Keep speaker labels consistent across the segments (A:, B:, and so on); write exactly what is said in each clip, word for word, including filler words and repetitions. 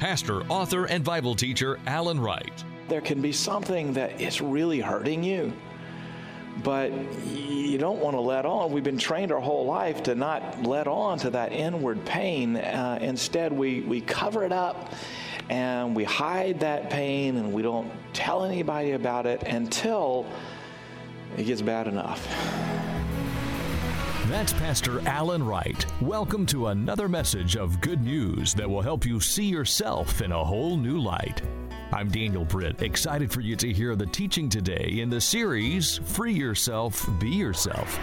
A: pastor, author, and Bible teacher Alan Wright.
B: There can be something that is really hurting you, but you don't want to let on. We've been trained our whole life to not let on to that inward pain. Uh, instead, we, we cover it up and we hide that pain and we don't tell anybody about it until it gets bad enough.
A: That's Pastor Alan Wright. Welcome to another message of good news that will help you see yourself in a whole new light. I'm Daniel Britt, excited for you to hear the teaching today in the series, Free Yourself, Be Yourself.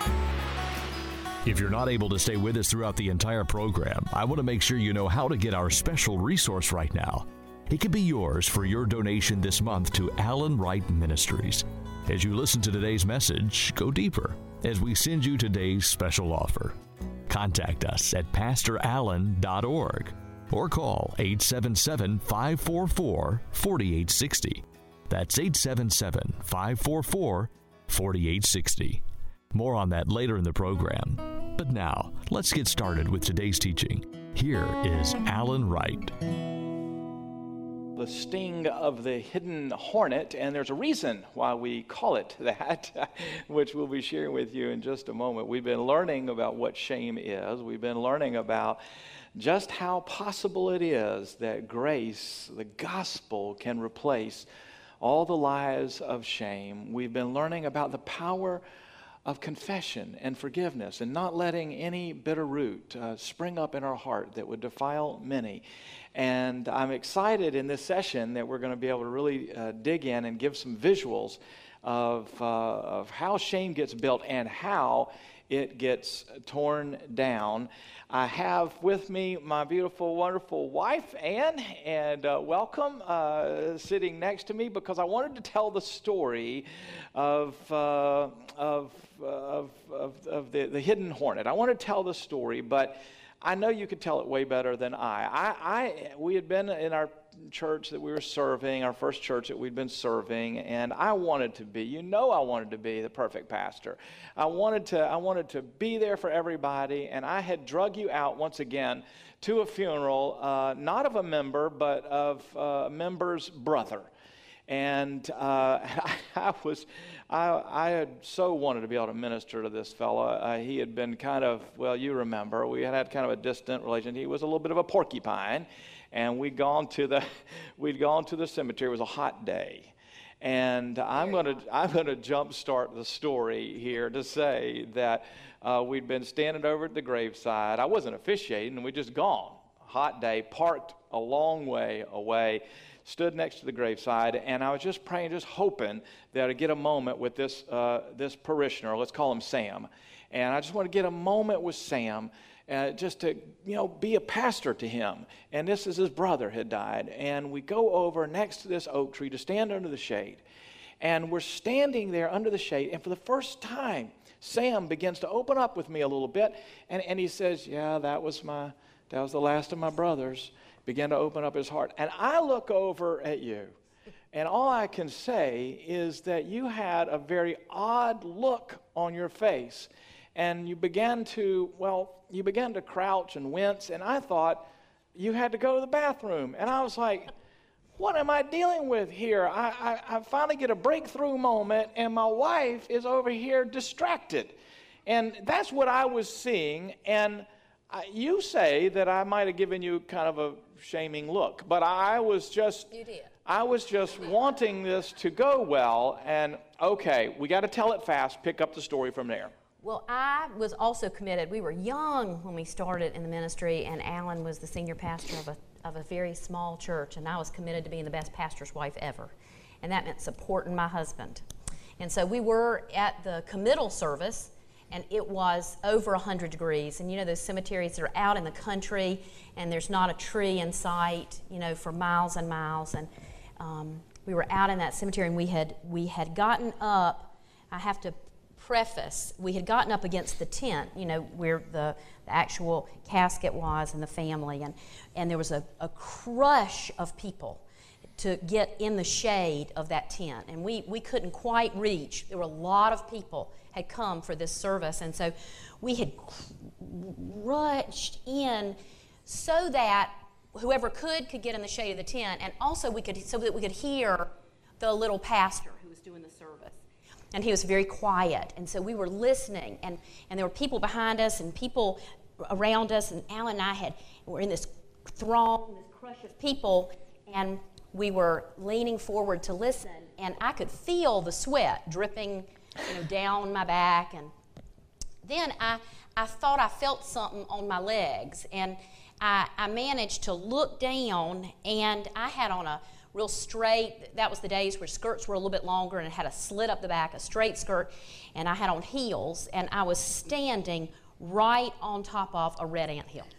A: If you're not able to stay with us throughout the entire program, I want to make sure you know how to get our special resource right now. It can be yours for your donation this month to Alan Wright Ministries. As you listen to today's message, go deeper as we send you today's special offer. Contact us at pastor allen dot org or call eight seven seven, five four four, four eight six zero. That's eight seven seven, five four four, four eight six zero. More on that later in the program. But now, let's get started with today's teaching. Here is Alan Wright.
B: The sting of the hidden hornet, and there's a reason why we call it that, which we'll be sharing with you in just a moment. We've been learning about what shame is. We've been learning about just how possible it is that grace, the gospel, can replace all the lies of shame. We've been learning about the power of confession and forgiveness and not letting any bitter root uh, spring up in our heart that would defile many. And I'm excited in this session that we're going to be able to really uh, dig in and give some visuals of, uh, of how shame gets built and how it gets torn down. I have with me my beautiful, wonderful wife, Ann, and uh, welcome, uh, sitting next to me, because I wanted to tell the story of uh, of, of, of, of the, the hidden hornet. I want to tell the story, but I know you could tell it way better than I. I, I we had been in our church that we were serving, our first church that we'd been serving, and I wanted to be, you know I wanted to be the perfect pastor. I wanted to I wanted to be there for everybody, and I had drug you out once again to a funeral, uh, not of a member, but of a member's brother. And uh, I, I was, I, I had so wanted to be able to minister to this fella. Uh, he had been kind of, well, you remember, we had had kind of a distant relation. He was a little bit of a porcupine, and we'd gone to the, we'd gone to the cemetery. It was a hot day, and I'm going to, I'm going to jumpstart the story here to say that uh, we'd been standing over at the graveside. I wasn't officiating, and we'd just gone. Hot day, parked a long way away. Stood next to the graveside, and I was just praying, just hoping that I'd get a moment with this uh, this parishioner. Let's call him Sam. And I just want to get a moment with Sam, uh, just to, you know, be a pastor to him. And this is his brother had died. And we go over next to this oak tree to stand under the shade. And we're standing there under the shade, and for the first time, Sam begins to open up with me a little bit, and, and he says, yeah, that was my, that was the last of my brothers. Began to open up his heart. And I look over at you, and all I can say is that you had a very odd look on your face. And you began to, well, you began to crouch and wince, and I thought you had to go to the bathroom. And I was like, what am I dealing with here? I, I, I finally get a breakthrough moment, and my wife is over here distracted. And that's what I was seeing, and I, you say that I might have given you kind of a shaming look, but I was just,
C: you did.
B: I was just wanting this to go well, and okay, we got to tell it fast, pick up the story from there.
C: Well, I was also committed. We were young when we started in the ministry, and Alan was the senior pastor of a, of a very small church, and I was committed to being the best pastor's wife ever, and that meant supporting my husband. And so we were at the committal service, and it was over one hundred degrees. And you know those cemeteries that are out in the country, and there's not a tree in sight, you know, for miles and miles. And um, we were out in that cemetery, and we had we had gotten up. I have to preface, we had gotten up against the tent, you know, where the, the actual casket was and the family, and and there was a, a crush of people to get in the shade of that tent, and we we couldn't quite reach. There were a lot of people had come for this service, and so we had rushed in so that whoever could could get in the shade of the tent, and also we could so that we could hear the little pastor who was doing the service. And he was very quiet, and so we were listening, and, and there were people behind us and people around us, and Alan and I had were in this throng, this crush of people, and we were leaning forward to listen, and I could feel the sweat dripping, you know, down my back, and then I I thought I felt something on my legs, and I, I managed to look down, and I had on a real straight, that was the days where skirts were a little bit longer, and it had a slit up the back, a straight skirt, and I had on heels, and I was standing right on top of a red ant hill.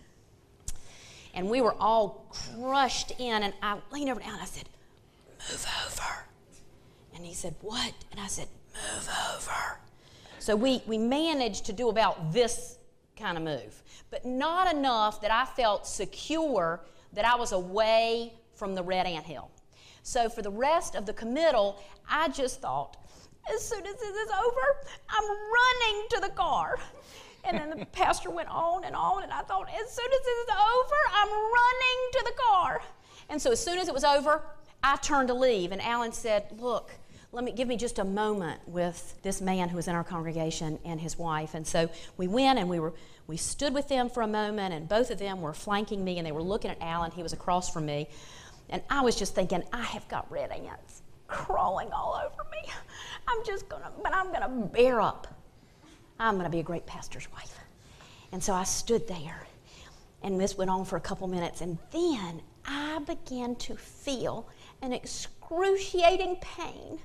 C: And we were all crushed in, and I leaned over to Alan and I said, "Move over." And he said, "What?" And I said, "Move over." So we, we managed to do about this kind of move, but not enough that I felt secure that I was away from the red ant hill. So for the rest of the committal, I just thought, as soon as this is over, I'm running to the car. And then the pastor went on and on, and I thought, as soon as this is over, I'm running to the car. And so as soon as it was over, I turned to leave, and Alan said, "Look, let me give me just a moment with this man who was in our congregation and his wife." And so we went, and we were we stood with them for a moment, and both of them were flanking me, and they were looking at Alan. He was across from me, and I was just thinking, I have got red ants crawling all over me. I'm just gonna, but I'm gonna bear up. I'm going to be a great pastor's wife. And so I stood there, and this went on for a couple minutes, and then I began to feel an excruciating pain,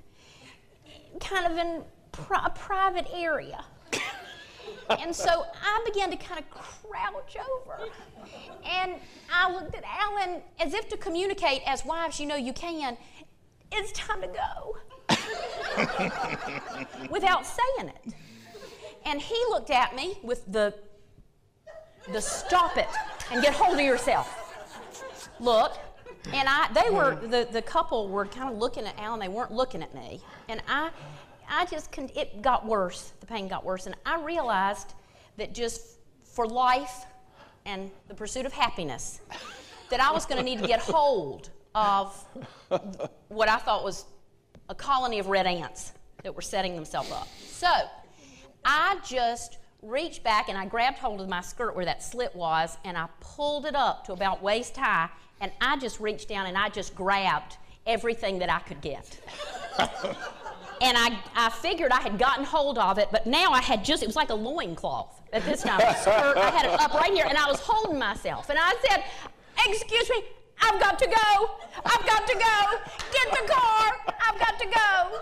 C: kind of in pri- a private area. And so I began to kind of crouch over, and I looked at Alan as if to communicate, as wives, you know you can, it's time to go, without saying it. And he looked at me with the, the stop it and get hold of yourself look. And I, they were, the, the couple were kind of looking at Alan. They weren't looking at me. And I, I just, con- it got worse. The pain got worse. And I realized that just for life and the pursuit of happiness, that I was going to need to get hold of what I thought was a colony of red ants that were setting themselves up. So I just reached back and I grabbed hold of my skirt where that slit was, and I pulled it up to about waist high, and I just reached down and I just grabbed everything that I could get. And I, I figured I had gotten hold of it, but now I had just, it was like a loincloth at this time. The skirt, I had it up right here, and I was holding myself. And I said, "Excuse me, I've got to go. I've got to go. Get the car. I've got to go."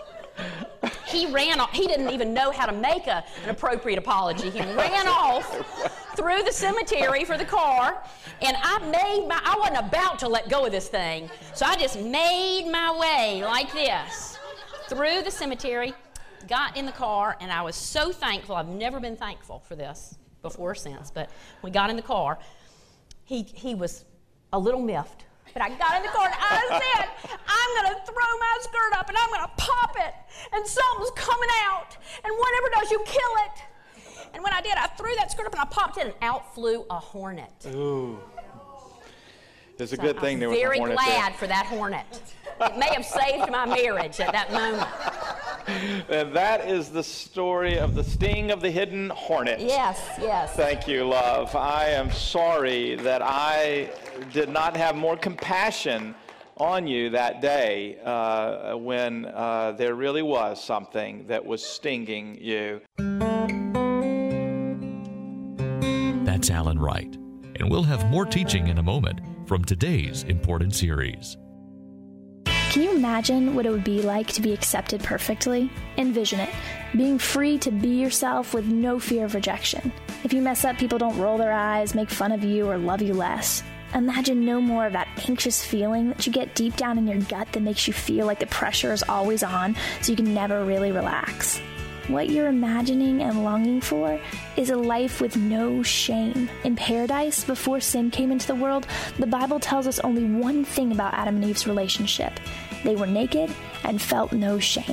C: He ran off. He didn't even know how to make a, an appropriate apology. He ran off through the cemetery for the car, and I made my, I wasn't about to let go of this thing, so I just made my way like this through the cemetery, got in the car, and I was so thankful. I've never been thankful for this before or since, but we got in the car. He, he was a little miffed. But I got in the car and I said, "I'm going to throw my skirt up and I'm going to pop it, and something's coming out, and whatever does, you kill it." And when I did, I threw that skirt up and I popped it, and out flew a hornet.
B: Ooh. It's a
C: So
B: good thing there was a hornet
C: I'm very glad
B: there.
C: for that hornet. It may have saved my marriage at that moment.
B: And that is the story of the sting of the hidden hornet.
C: Yes, yes.
B: Thank you, love. I am sorry that I did not have more compassion on you that day uh, when uh, there really was something that was stinging you.
A: That's Alan Wright. And we'll have more teaching in a moment from today's important series.
D: Can you imagine what it would be like to be accepted perfectly? Envision it, being free to be yourself with no fear of rejection. If you mess up, people don't roll their eyes, make fun of you, or love you less. Imagine no more of that anxious feeling that you get deep down in your gut that makes you feel like the pressure is always on, so you can never really relax. What you're imagining and longing for is a life with no shame. In paradise, before sin came into the world, the Bible tells us only one thing about Adam and Eve's relationship. They were naked and felt no shame.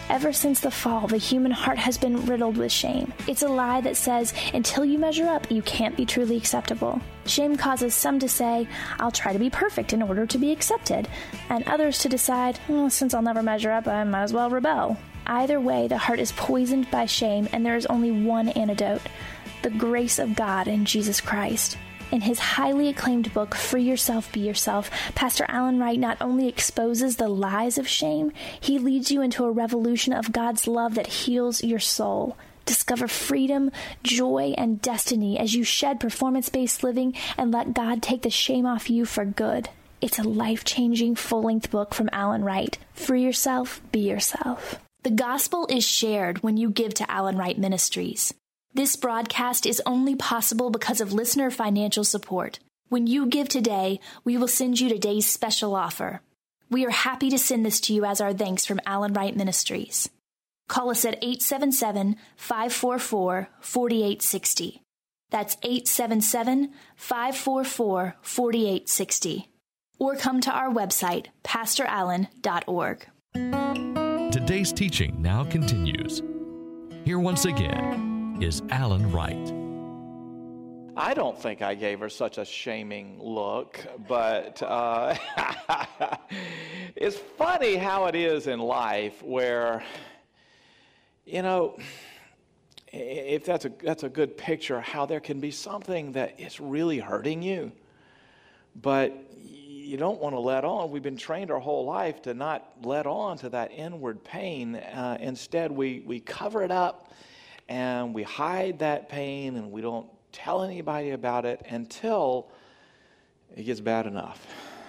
D: Ever since the fall, the human heart has been riddled with shame. It's a lie that says, until you measure up, you can't be truly acceptable. Shame causes some to say, I'll try to be perfect in order to be accepted, and others to decide, oh, since I'll never measure up, I might as well rebel. Either way, the heart is poisoned by shame, and there is only one antidote: the grace of God in Jesus Christ. In his highly acclaimed book, Free Yourself, Be Yourself, Pastor Alan Wright not only exposes the lies of shame, he leads you into a revolution of God's love that heals your soul. Discover freedom, joy, and destiny as you shed performance-based living and let God take the shame off you for good. It's a life-changing, full-length book from Alan Wright. Free yourself, be yourself. The gospel is shared when you give to Alan Wright Ministries. This broadcast is only possible because of listener financial support. When you give today, we will send you today's special offer. We are happy to send this to you as our thanks from Alan Wright Ministries. Call us at eight seven seven, five four four, four eight six zero. That's eight seven seven, five four four, four eight six zero. Or come to our website, pastor allen dot org.
A: Today's teaching now continues. Here once again is Alan Wright.
B: I don't think I gave her such a shaming look, but uh, it's funny how it is in life where, you know, if that's a that's a good picture, how there can be something that is really hurting you, but you don't want to let on. We've been trained our whole life to not let on to that inward pain. Uh, instead, we, we cover it up and we hide that pain and we don't tell anybody about it until it gets bad enough.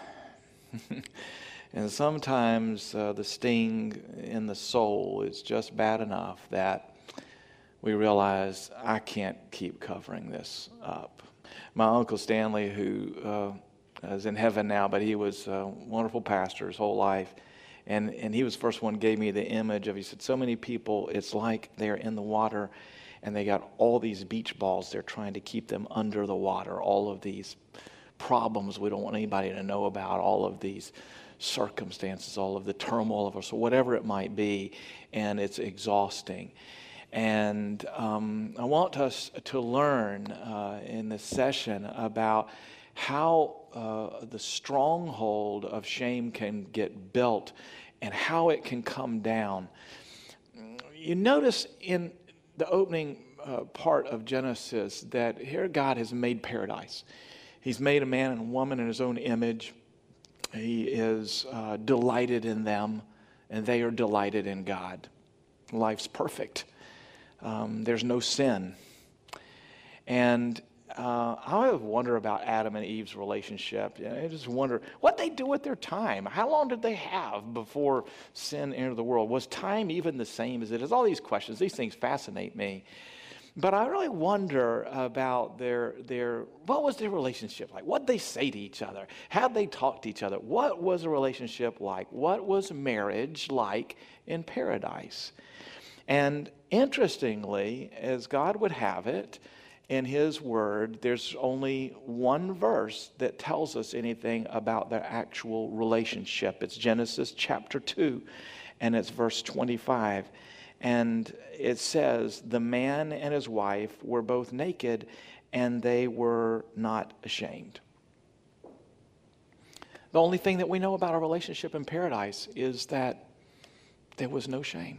B: And sometimes uh, the sting in the soul is just bad enough that we realize, I can't keep covering this up. My Uncle Stanley, who uh, is in heaven now, but he was a wonderful pastor his whole life. And and he was the first one who gave me the image of, he said, so many people, it's like they're in the water and they got all these beach balls. They're trying to keep them under the water. All of these problems we don't want anybody to know about, all of these circumstances, all of the turmoil of us, or whatever it might be, and it's exhausting. And um, I want us to learn uh, in this session about how uh, the stronghold of shame can get built and how it can come down. You notice in the opening uh, part of Genesis that here God has made paradise. He's made a man and a woman in his own image. He is uh, delighted in them, and they are delighted in God. Life's perfect. Um, there's no sin. And Uh, I always wonder about Adam and Eve's relationship. You know, I just wonder what they do with their time. How long did they have before sin entered the world? Was time even the same as it is? All these questions, these things fascinate me. But I really wonder about their, their what was their relationship like? What did they say to each other? How did they talk to each other? What was a relationship like? What was marriage like in paradise? And interestingly, as God would have it, in His Word, there's only one verse that tells us anything about their actual relationship. It's Genesis chapter two, and it's verse twenty-five. And it says, the man and his wife were both naked, and they were not ashamed. The only thing that we know about our relationship in paradise is that there was no shame.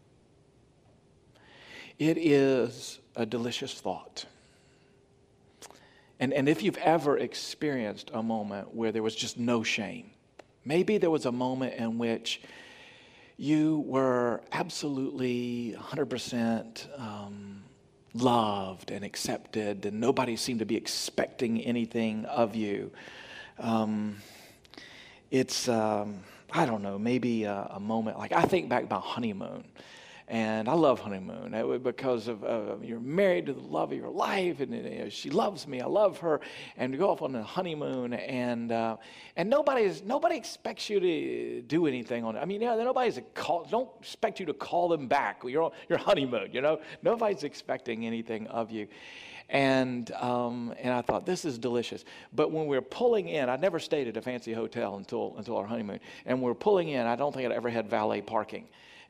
B: It is a delicious thought. And, and if you've ever experienced a moment where there was just no shame, maybe there was a moment in which you were absolutely one hundred percent um, loved and accepted, and nobody seemed to be expecting anything of you. Um, it's, um, I don't know, maybe a, a moment, like I think back about honeymoon. And I love honeymoon because of uh, you're married to the love of your life, and you know, she loves me, I love her, and you go off on a honeymoon, and uh, and nobody's nobody expects you to do anything on it. I mean, you know, nobody's a call, don't expect you to call them back. You're on your honeymoon, you know. Nobody's expecting anything of you. And um, and I thought, this is delicious. But when we were pulling in, I never stayed at a fancy hotel until until our honeymoon. And we were pulling in, I don't think I'd ever had valet parking.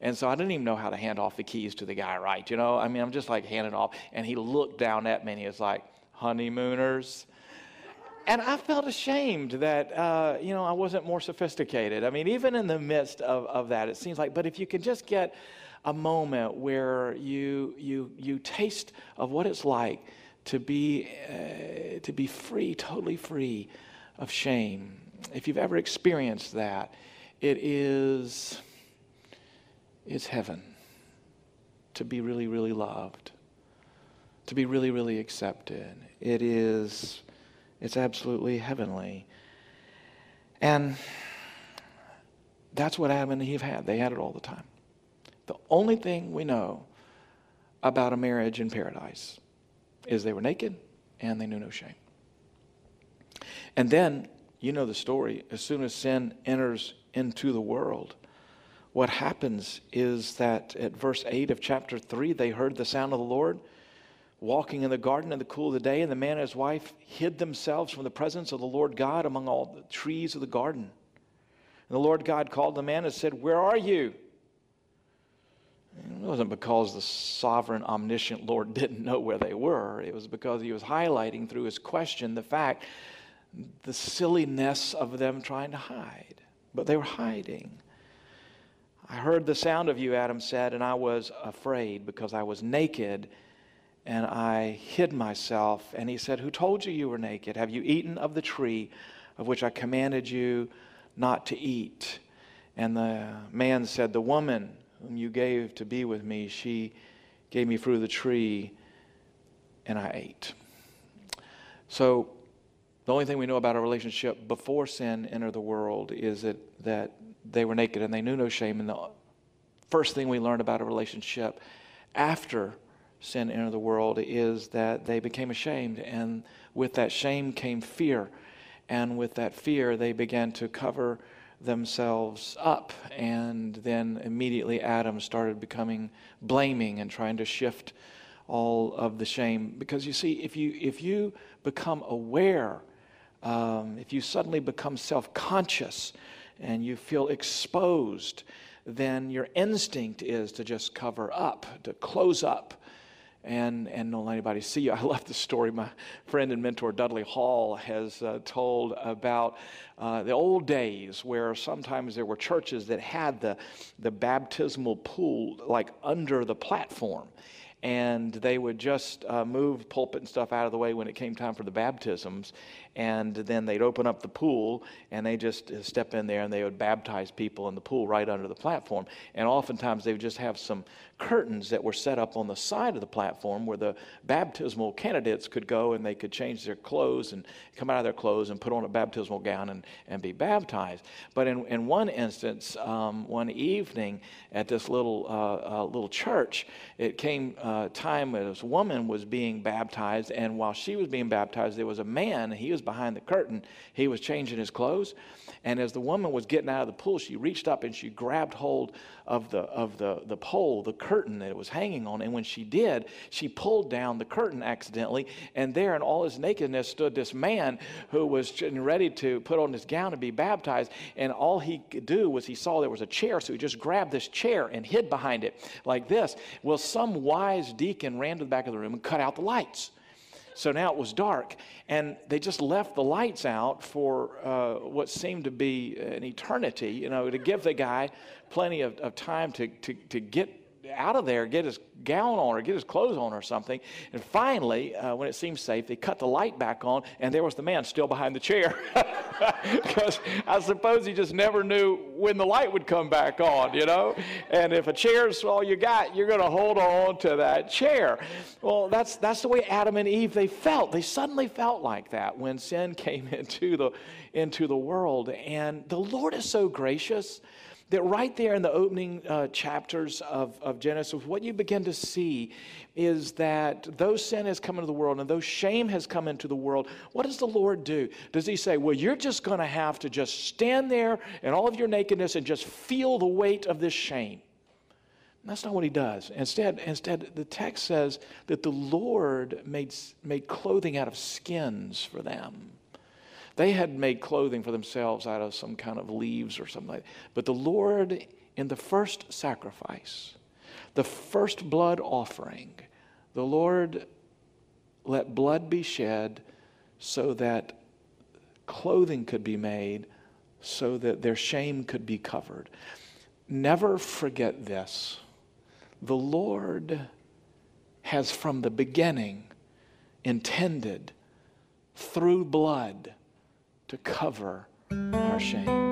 B: And so I didn't even know how to hand off the keys to the guy right, you know? I mean, I'm just like handing off. And he looked down at me and he was like, honeymooners. And I felt ashamed that, uh, you know, I wasn't more sophisticated. I mean, even in the midst of, of that, it seems like, but if you can just get a moment where you you you taste of what it's like to be uh, to be free, totally free of shame. If you've ever experienced that, it is it's heaven. To be really, really loved, to be really, really accepted. It is it's absolutely heavenly. And that's what Adam and Eve had. They had it all the time. The only thing we know about a marriage in paradise is they were naked and they knew no shame. And then, you know the story, as soon as sin enters into the world, what happens is that at verse eight of chapter three, they heard the sound of the Lord walking in the garden in the cool of the day, and the man and his wife hid themselves from the presence of the Lord God among all the trees of the garden. And the Lord God called the man and said, where are you? It wasn't because the sovereign, omniscient Lord didn't know where they were. It was because he was highlighting through his question the fact, the silliness of them trying to hide. But they were hiding. I heard the sound of you, Adam said, and I was afraid because I was naked and I hid myself. And he said, who told you you were naked? Have you eaten of the tree of which I commanded you not to eat? And the man said, the woman whom you gave to be with me, she gave me fruit of the tree, and I ate. So the only thing we know about our relationship before sin entered the world is that, that they were naked and they knew no shame. And the first thing we learned about a relationship after sin entered the world is that they became ashamed. And with that shame came fear. And with that fear, they began to cover themselves up, and then immediately Adam started becoming blaming and trying to shift all of the shame. Because you see, if you if you become aware, um, if you suddenly become self-conscious and you feel exposed, then your instinct is to just cover up, to close up, and and don't let anybody see you. I love the story my friend and mentor Dudley Hall has uh, told about uh, the old days where sometimes there were churches that had the, the baptismal pool like under the platform. And they would just uh, move pulpit and stuff out of the way when it came time for the baptisms. And then they'd open up the pool, and they just uh, step in there, and they would baptize people in the pool right under the platform. And oftentimes they would just have some curtains that were set up on the side of the platform where the baptismal candidates could go, and they could change their clothes and come out of their clothes and put on a baptismal gown and, and be baptized. But in, in one instance, um, one evening at this little uh, uh, little church, it came uh, time when this woman was being baptized, and while she was being baptized, there was a man, he was behind the curtain. He was changing his clothes, and as the woman was getting out of the pool, she reached up and she grabbed hold of the of the the pole, the curtain that it was hanging on, and when she did, she pulled down the curtain accidentally, and there in all his nakedness stood this man who was ready to put on his gown and be baptized, and all he could do was he saw there was a chair, so he just grabbed this chair and hid behind it like this. Well, some wise deacon ran to the back of the room and cut out the lights. So now it was dark, and they just left the lights out for uh, what seemed to be an eternity, you know, to give the guy plenty of, of time to, to, to get out of there, get his gown on or get his clothes on or something. And finally, uh, when it seemed safe, they cut the light back on, and there was the man still behind the chair. Because I suppose he just never knew when the light would come back on, you know. And if a chair's all you got, you're going to hold on to that chair. Well, that's that's the way Adam and Eve, they felt. They suddenly felt like that when sin came into the into the world. And the Lord is so gracious that right there in the opening uh, chapters of, of Genesis, what you begin to see is that though sin has come into the world and though shame has come into the world, what does the Lord do? Does he say, well, you're just going to have to just stand there in all of your nakedness and just feel the weight of this shame? And that's not what he does. Instead, instead, the text says that the Lord made, made clothing out of skins for them. They had made clothing for themselves out of some kind of leaves or something like that. But the Lord in the first sacrifice, the first blood offering, the Lord let blood be shed so that clothing could be made, so that their shame could be covered. Never forget this. The Lord has from the beginning intended through blood to cover our shame.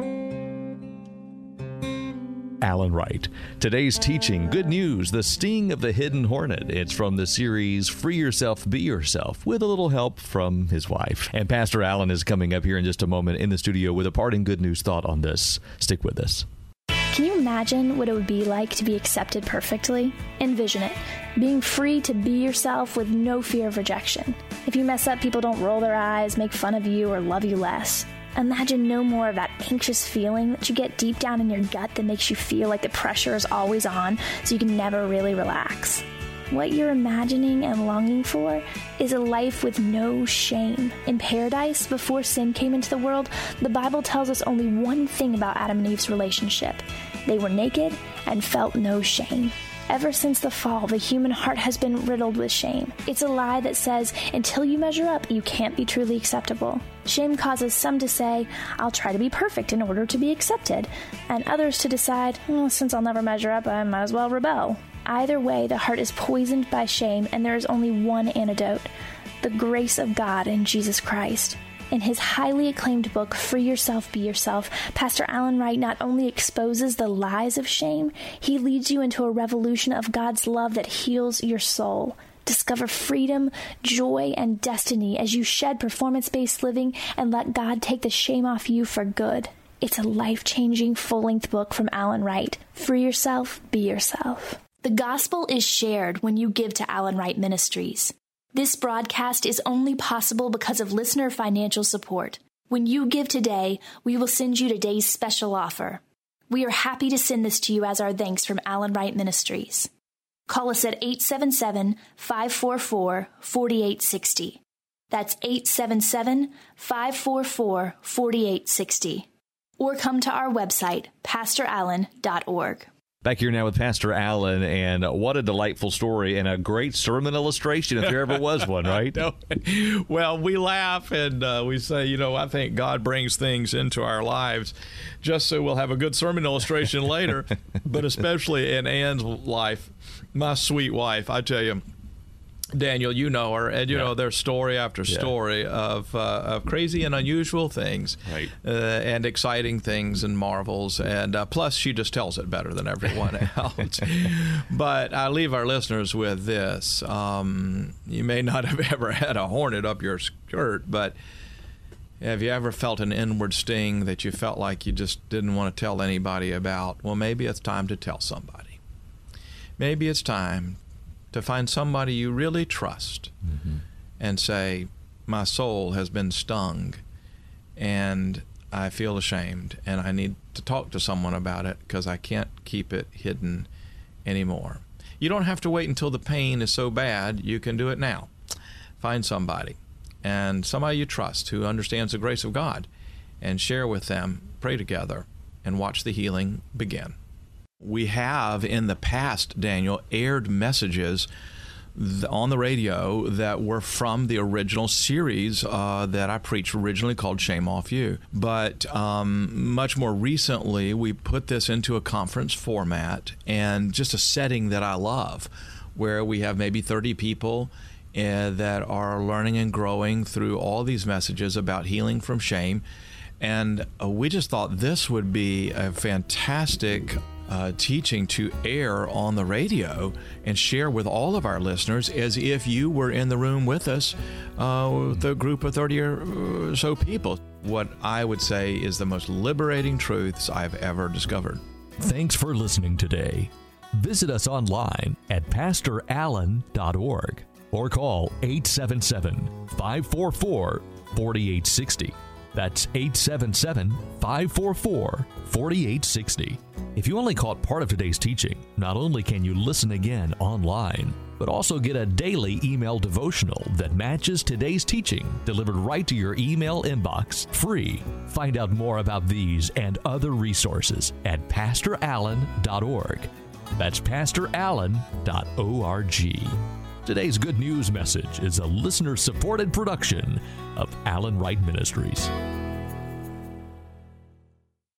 A: Alan Wright. Today's teaching, Good News, The Sting of the Hidden Hornet. It's from the series Free Yourself, Be Yourself, with a little help from his wife. And Pastor Alan is coming up here in just a moment in the studio with a parting good news thought on this. Stick with us.
D: Can you imagine what it would be like to be accepted perfectly? Envision it. Being free to be yourself with no fear of rejection. If you mess up, people don't roll their eyes, make fun of you, or love you less. Imagine no more of that anxious feeling that you get deep down in your gut that makes you feel like the pressure is always on, so you can never really relax. What you're imagining and longing for is a life with no shame. In paradise, before sin came into the world, the Bible tells us only one thing about Adam and Eve's relationship. They were naked and felt no shame. Ever since the fall, the human heart has been riddled with shame. It's a lie that says, until you measure up, you can't be truly acceptable. Shame causes some to say, I'll try to be perfect in order to be accepted, and others to decide, well, since I'll never measure up, I might as well rebel. Either way, the heart is poisoned by shame, and there is only one antidote: the grace of God in Jesus Christ. In his highly acclaimed book, Free Yourself, Be Yourself, Pastor Alan Wright not only exposes the lies of shame, he leads you into a revolution of God's love that heals your soul. Discover freedom, joy, and destiny as you shed performance-based living and let God take the shame off you for good. It's a life-changing, full-length book from Alan Wright. Free yourself, be yourself. The gospel is shared when you give to Alan Wright Ministries. This broadcast is only possible because of listener financial support. When you give today, we will send you today's special offer. We are happy to send this to you as our thanks from Alan Wright Ministries. Call us at eight seven seven, five four four, four eight six zero. That's eight seven seven, five four four, four eight six zero. Or come to our website, pastor allen dot org.
A: Back here now with Pastor Alan, and what a delightful story and a great sermon illustration, if there ever was one, right?
E: No. Well, we laugh and uh, we say, you know, I think God brings things into our lives just so we'll have a good sermon illustration later, but especially in Ann's life, my sweet wife, I tell you, Daniel, you know her, and you yeah. know there's story after story yeah. of uh, of crazy and unusual things,
A: right.
E: uh, and exciting things and marvels, and uh, plus she just tells it better than everyone else. But I leave our listeners with this: um, you may not have ever had a hornet up your skirt, but have you ever felt an inward sting that you felt like you just didn't want to tell anybody about? Well, maybe it's time to tell somebody. Maybe it's time to find somebody you really trust mm-hmm. and say, my soul has been stung and I feel ashamed and I need to talk to someone about it because I can't keep it hidden anymore. You don't have to wait until the pain is so bad. You can do it now. Find somebody, and somebody you trust who understands the grace of God, and share with them, pray together, and watch the healing begin. We have in the past, Daniel, aired messages th- on the radio that were from the original series uh, that I preached originally called Shame Off You. But um, much more recently, we put this into a conference format and just a setting that I love, where we have maybe thirty people uh, that are learning and growing through all these messages about healing from shame. And uh, we just thought this would be a fantastic Uh, teaching to air on the radio and share with all of our listeners as if you were in the room with us, uh, with a group of thirty or so people. What I would say is the most liberating truths I've ever discovered.
A: Thanks for listening today. Visit us online at pastor allen dot org or call eight seven seven, five four four, four eight six zero. That's eight seven seven, five four four, four eight six zero. If you only caught part of today's teaching, not only can you listen again online, but also get a daily email devotional that matches today's teaching delivered right to your email inbox, free. Find out more about these and other resources at pastor allen dot org. That's pastor allen dot org. Today's Good News message is a listener-supported production of Allen Wright Ministries.